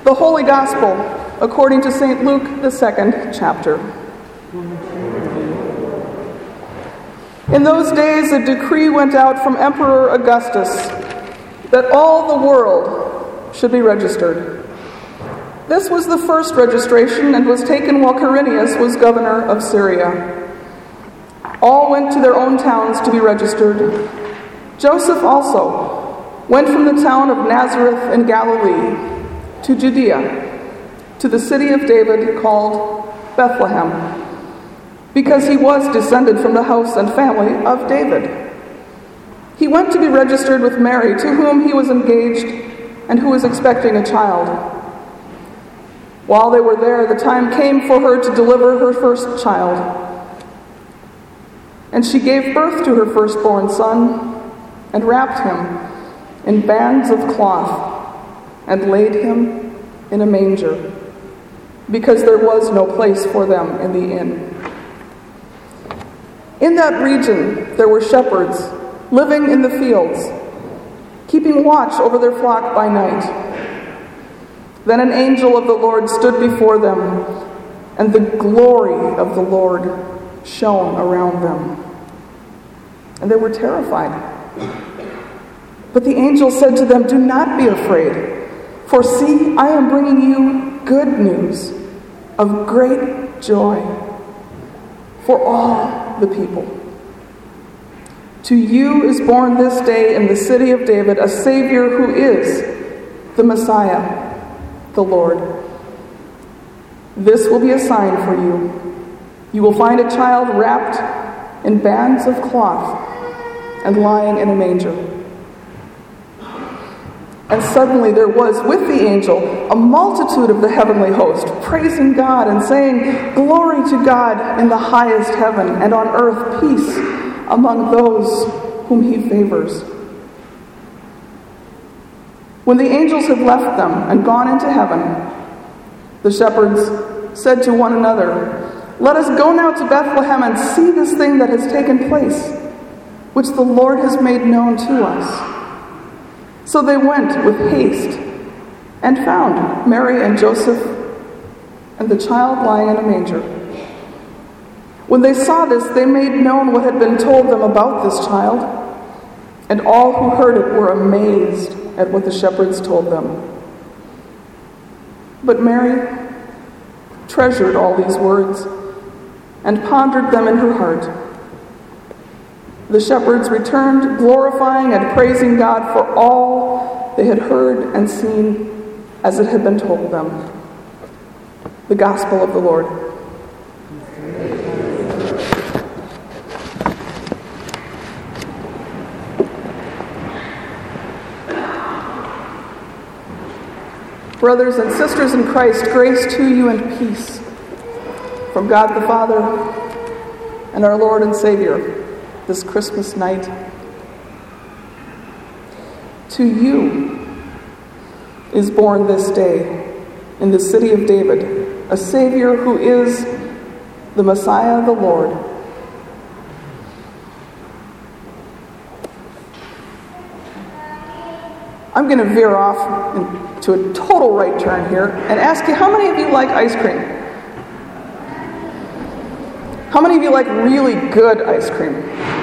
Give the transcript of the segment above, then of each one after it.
The Holy Gospel, according to St. Luke, the 2nd chapter. In those days, a decree went out from Emperor Augustus that all the world should be registered. This was the first registration and was taken while Quirinius was governor of Syria. All went to their own towns to be registered. Joseph also went from the town of Nazareth in Galilee to Judea, to the city of David called Bethlehem, because he was descended from the house and family of David. He went to be registered with Mary, to whom he was engaged and who was expecting a child. While they were there, the time came for her to deliver her first child. And she gave birth to her firstborn son and wrapped him in bands of cloth and laid him in a manger, because there was no place for them in the inn. In that region there were shepherds living in the fields, keeping watch over their flock by night. Then an angel of the Lord stood before them, and the glory of the Lord shone around them. And they were terrified. But the angel said to them, "Do not be afraid. For see, I am bringing you good news of great joy for all the people. To you is born this day in the city of David a Savior who is the Messiah, the Lord. This will be a sign for you. You will find a child wrapped in bands of cloth and lying in a manger." And suddenly there was with the angel a multitude of the heavenly host, praising God and saying, "Glory to God in the highest heaven, and on earth peace among those whom he favors." When the angels had left them and gone into heaven, the shepherds said to one another, "Let us go now to Bethlehem and see this thing that has taken place, which the Lord has made known to us." So they went with haste and found Mary and Joseph and the child lying in a manger. When they saw this, they made known what had been told them about this child, and all who heard it were amazed at what the shepherds told them. But Mary treasured all these words and pondered them in her heart. The shepherds returned, glorifying and praising God for all they had heard and seen as it had been told them. The Gospel of the Lord. Brothers and sisters in Christ, grace to you and peace from God the Father and our Lord and Savior this Christmas night. To you is born this day in the city of David a Savior who is the Messiah, the Lord. I'm going to veer off into a total right turn here and ask you, how many of you like ice cream? How many of you like really good ice cream?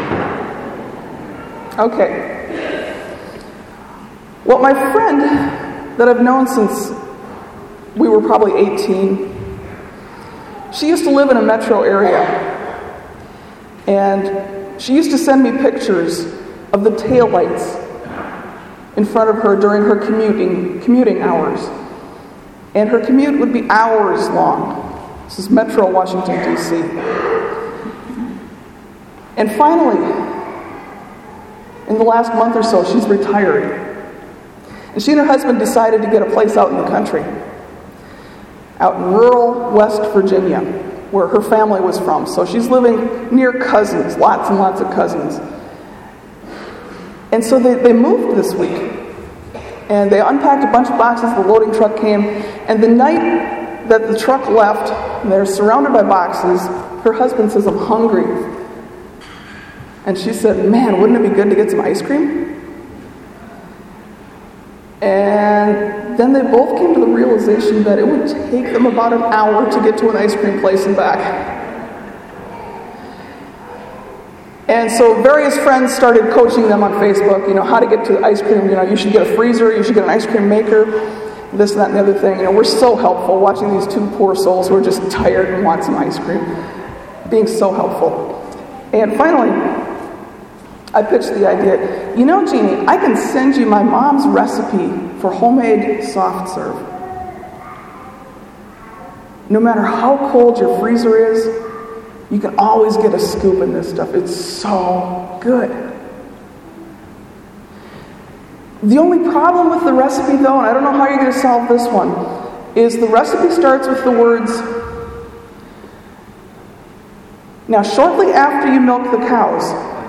Okay. Well, my friend that I've known since we were probably 18, she used to live in a metro area, and she used to send me pictures of the taillights in front of her during her commuting hours. And her commute would be hours long. This is Metro Washington, D.C. And finally, in the last month or so, she's retired. And she and her husband decided to get a place out in the country, out in rural West Virginia, where her family was from. So she's living near cousins, lots and lots of cousins. And so they moved this week. And they unpacked a bunch of boxes, the loading truck came, and the night that the truck left, and they're surrounded by boxes, her husband says, "I'm hungry." And she said, "Man, wouldn't it be good to get some ice cream?" And then they both came to the realization that it would take them about an hour to get to an ice cream place and back. And so various friends started coaching them on Facebook, how to get to ice cream. You should get a freezer, you should get an ice cream maker, this, that, and the other thing. We're so helpful watching these two poor souls who are just tired and want some ice cream, being so helpful. And finally, I pitched the idea, Jeannie, I can send you my mom's recipe for homemade soft serve. No matter how cold your freezer is, you can always get a scoop in this stuff. It's so good. The only problem with the recipe, though, and I don't know how you're going to solve this one, is the recipe starts with the words, now shortly after you milk the cows,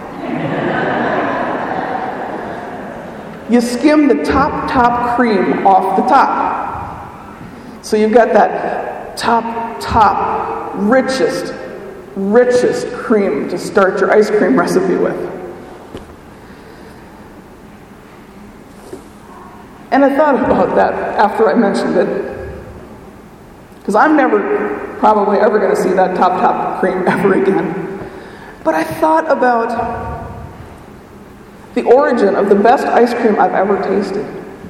you skim the top cream off the top. So you've got that top, richest cream to start your ice cream recipe with. And I thought about that after I mentioned it, because I'm never probably ever going to see that top cream ever again. But I thought about the origin of the best ice cream I've ever tasted.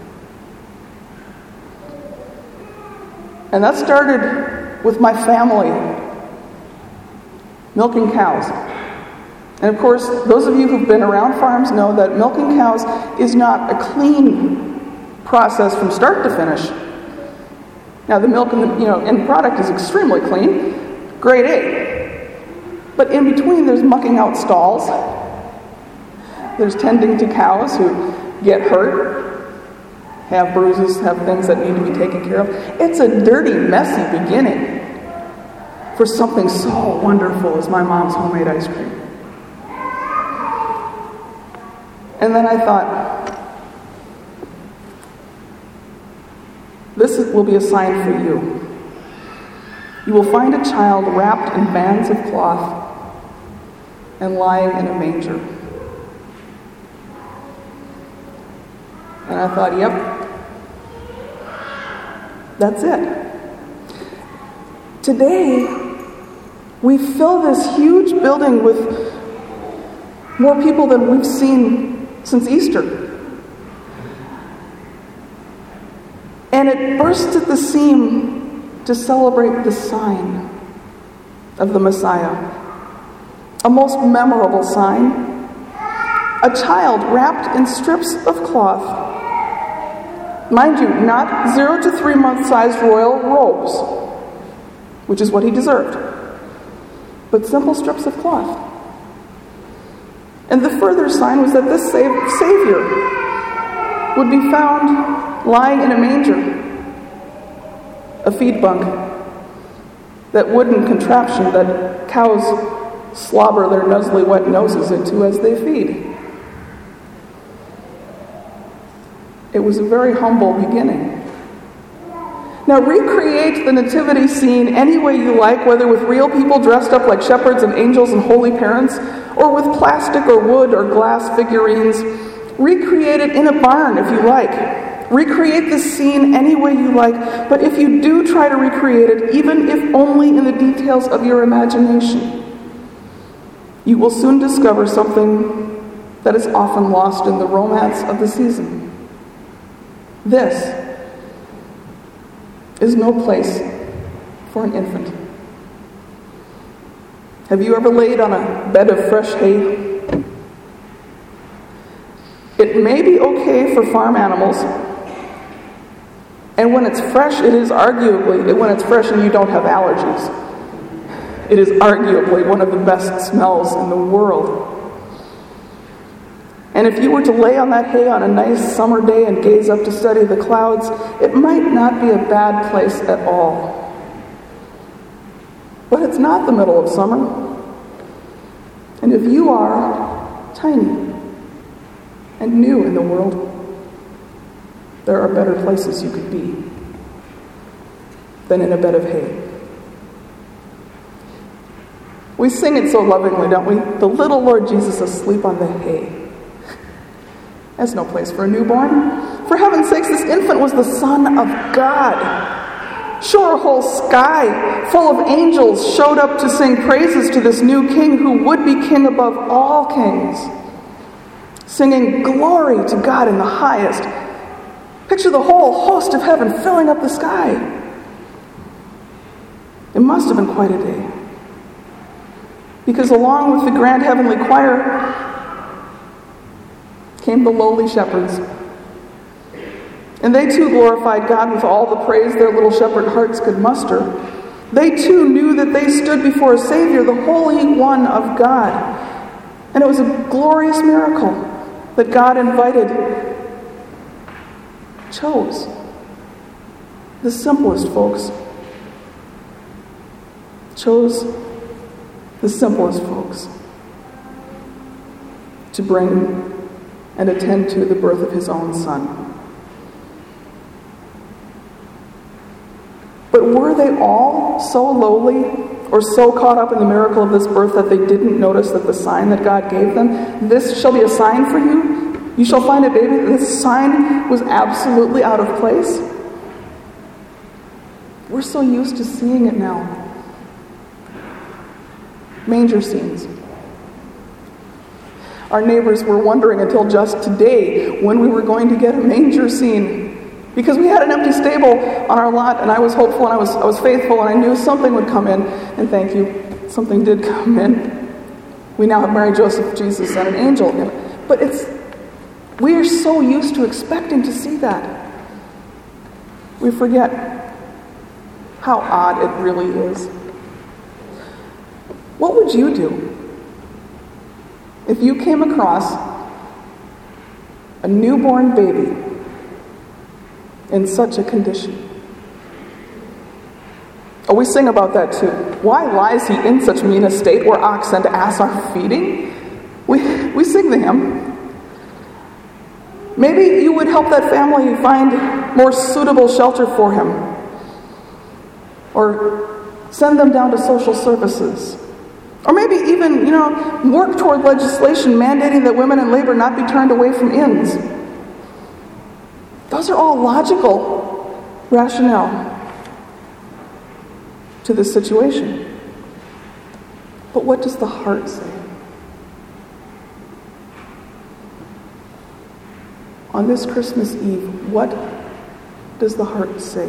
And that started with my family milking cows. And of course, those of you who've been around farms know that milking cows is not a clean process from start to finish. Now, the milk and the end product is extremely clean, grade A. But in between, there's mucking out stalls. There's tending to cows who get hurt, have bruises, have things that need to be taken care of. It's a dirty, messy beginning for something so wonderful as my mom's homemade ice cream. And then I thought, this will be a sign for you. You will find a child wrapped in bands of cloth and lying in a manger. And I thought, yep, that's it. Today, we fill this huge building with more people than we've seen since Easter. And it bursts at the seam to celebrate the sign of the Messiah. A most memorable sign. A child wrapped in strips of cloth. Mind you, not 0 to 3 month sized royal robes, which is what he deserved, but simple strips of cloth. And the further sign was that this Savior would be found lying in a manger, a feed bunk, that wooden contraption that cows slobber their nuzzly wet noses into as they feed. It was a very humble beginning. Now recreate the nativity scene any way you like, whether with real people dressed up like shepherds and angels and holy parents, or with plastic or wood or glass figurines. Recreate it in a barn if you like. Recreate the scene any way you like, but if you do try to recreate it, even if only in the details of your imagination, you will soon discover something that is often lost in the romance of the season. This is no place for an infant. Have you ever laid on a bed of fresh hay? It may be okay for farm animals, and when it's fresh, when it's fresh and you don't have allergies, it is arguably one of the best smells in the world. And if you were to lay on that hay on a nice summer day and gaze up to study the clouds, it might not be a bad place at all. But it's not the middle of summer. And if you are tiny and new in the world, there are better places you could be than in a bed of hay. We sing it so lovingly, don't we? The little Lord Jesus asleep on the hay. That's no place for a newborn. For heaven's sakes, this infant was the Son of God. Sure, a whole sky full of angels showed up to sing praises to this new king who would be king above all kings, singing glory to God in the highest. Picture the whole host of heaven filling up the sky. It must have been quite a day, because along with the grand heavenly choir came the lowly shepherds. And they too glorified God with all the praise their little shepherd hearts could muster. They too knew that they stood before a Savior, the Holy One of God. And it was a glorious miracle that God chose the simplest folks. Chose the simplest folks to bring and attend to the birth of his own Son. But were they all so lowly or so caught up in the miracle of this birth that they didn't notice that the sign that God gave them, this shall be a sign for you, you shall find a baby, this sign was absolutely out of place? We're so used to seeing it now. Manger scenes. Our neighbors were wondering until just today when we were going to get a manger scene, because we had an empty stable on our lot, and I was hopeful and I was faithful, and I knew something would come in. And thank you, something did come in. We now have Mary, Joseph, Jesus, and an angel. But we are so used to expecting to see that. We forget how odd it really is. What would you do if you came across a newborn baby in such a condition? Oh, we sing about that too. Why lies he in such mean estate where ox and ass are feeding? We sing the hymn. Maybe you would help that family find more suitable shelter for him, or send them down to social services, or maybe even, work toward legislation mandating that women in labor not be turned away from inns. Those are all logical rationale to this situation. But what does the heart say? On this Christmas Eve, what does the heart say?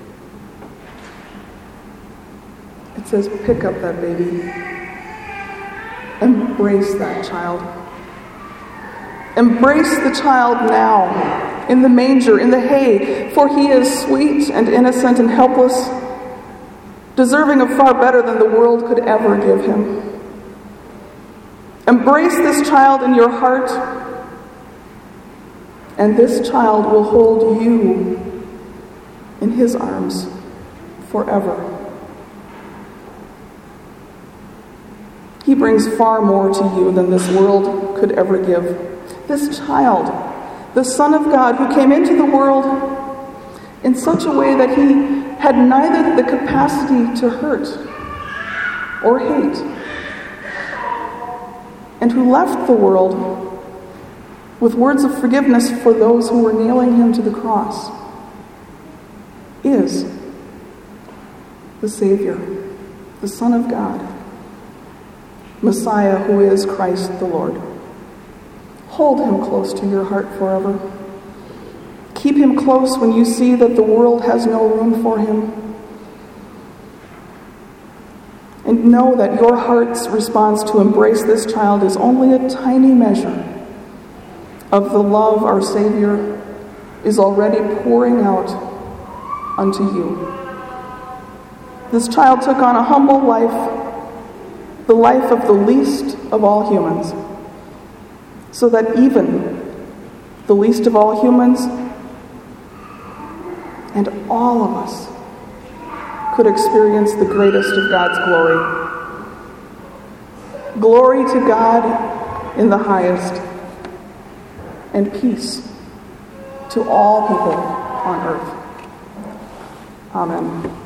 It says, pick up that baby. Embrace that child. Embrace the child now, in the manger, in the hay, for he is sweet and innocent and helpless, deserving of far better than the world could ever give him. Embrace this child in your heart, and this child will hold you in his arms forever. He brings far more to you than this world could ever give. This child, the Son of God, who came into the world in such a way that he had neither the capacity to hurt or hate, and who left the world with words of forgiveness for those who were nailing him to the cross, is the Savior, the Son of God, Messiah, who is Christ the Lord. Hold him close to your heart forever. Keep him close when you see that the world has no room for him. And know that your heart's response to embrace this child is only a tiny measure of the love our Savior is already pouring out unto you. This child took on a humble life, the life of the least of all humans, so that even the least of all humans and all of us could experience the greatest of God's glory. Glory to God in the highest, and peace to all people on earth. Amen.